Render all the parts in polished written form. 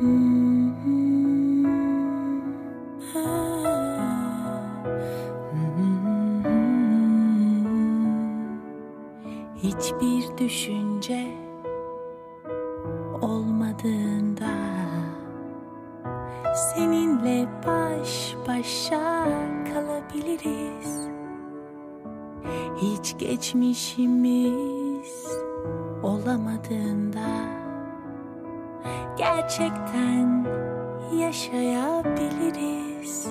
Hiçbir düşünce olmadığında seninle baş başa kalabiliriz. Hiç geçmişimiz olamadığında gerçekten yaşayabiliriz.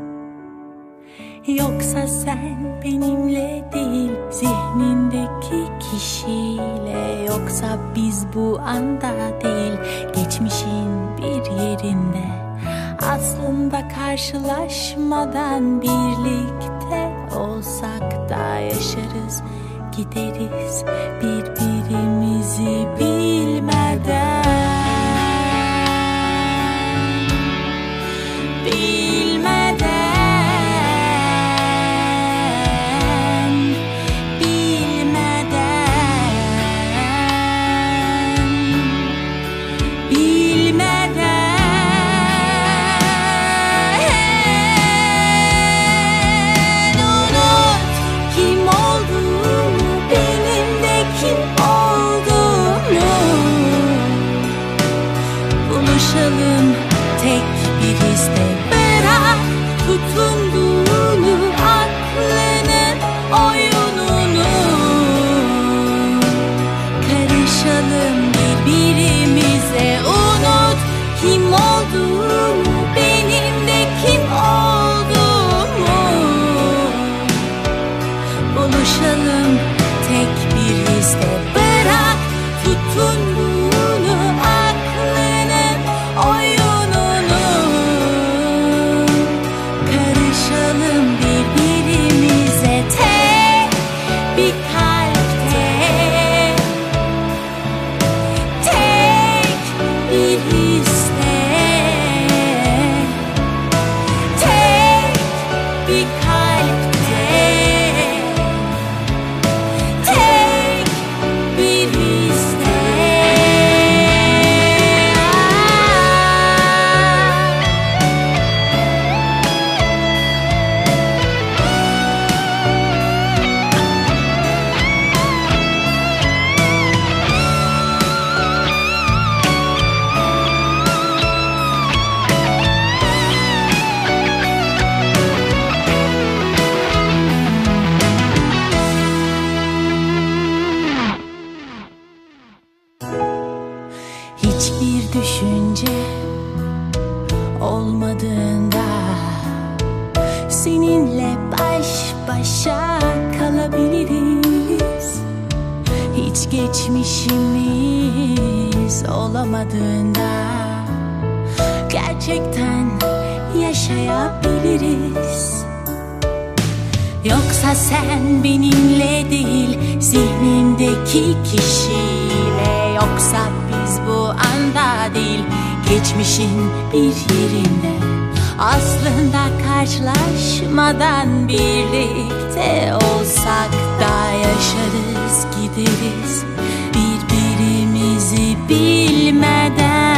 Yoksa sen benimle değil, zihnindeki kişiyle. Yoksa biz bu anda değil, geçmişin bir yerinde. Aslında karşılaşmadan birlikte olsak da yaşarız, gideriz birbirimizi bilmeden. Tek bir histe bırak tutunduğunu, aklının oyununu. Karışalım birbirimize, unut kim olduğumu, benim de kim olduğumu. Buluşalım tek bir histe bırak tutunduğunu, aklının oyununu. Hiçbir düşünce olmadığında seninle baş başa kalabiliriz. Hiç geçmişimiz olamadığında gerçekten yaşayabiliriz. Yoksa sen benimle değil, zihnindeki kişiyle. Yoksa biz bu anda değil, geçmişin bir yerinde. Aslında karşılaşmadan birlikte olsak da yaşarız, gideriz birbirimizi bilmeden.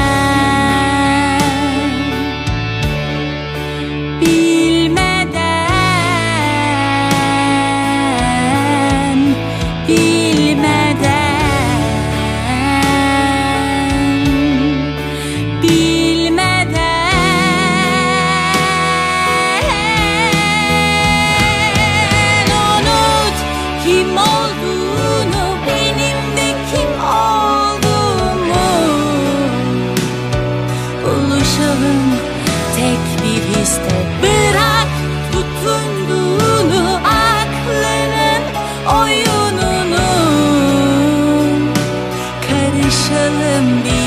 Kim olduğunu, benim de kim olduğumu. Buluşalım tek bir histe bırak tutunduğunu, aklının oyununu. Karışalım bir